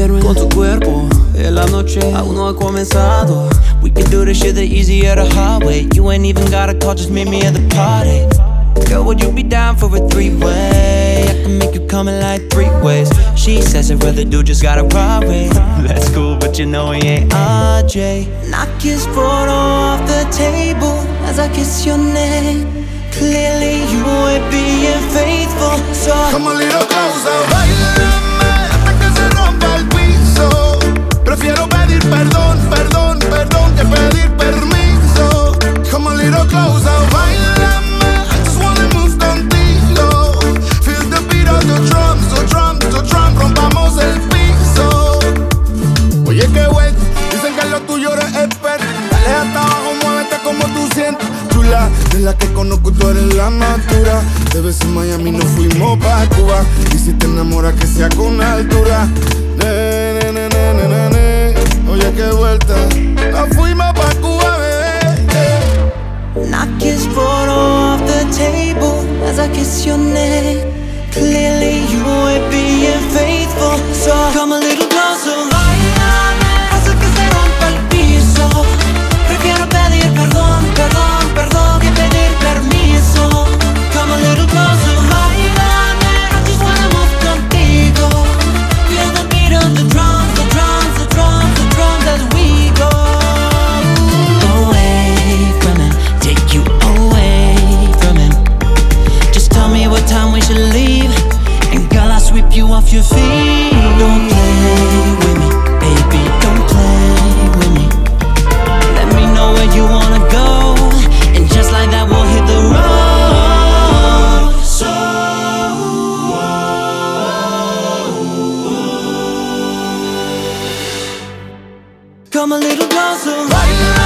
meterme con tu cuerpo. En la noche aún no ha comenzado. We can do this shit the easier the hard way. You ain't even gotta call, just meet me at the party. Girl, would you be down for a three-way? I can make you come in like 3 ways. She says her brother dude just got a Rari. That's cool, but you know he ain't RJ. Knock his photo off the table as I kiss your neck. Clearly you ain't being faithful, so come a little closer, bailame hasta que se rompa el piso. Prefiero pedir perdón, perdón, perdón que pedir permiso. Come a little closer, bailame, I just wanna move contigo. Feel the beat of the drums, the drums, the drums, rompamos el piso. Oye, qué bueno, dicen que lo tuyo eres experto. Dale hasta abajo, muévete como tú sientes. Chula, de la que conozco tú eres la natura. De vez en Miami nos fuimos pa' Cuba. Y si te enamoras que sea con altura. Oye, qué vuelta, nos fuimos pa' Cuba, bebé. Knock his photo off the table as I kiss your neck. Clearly you ain't being faithful, so come a little closer. Báilame hasta que se rompa el piso. Prefiero pedir perdón, perdón, perdón que pedir permiso. Come a little closer. Báilame, I just wanna move contigo. Feel the beat of the drums, the drums, the drums, the drums as we go. Away from him, take you away from him. Just tell me what time we should leave, and girl, I'll sweep you off your feet. Don't play with me, baby, don't play with me. Let me know where you wanna go, and just like that we'll hit the road. So come a little closer.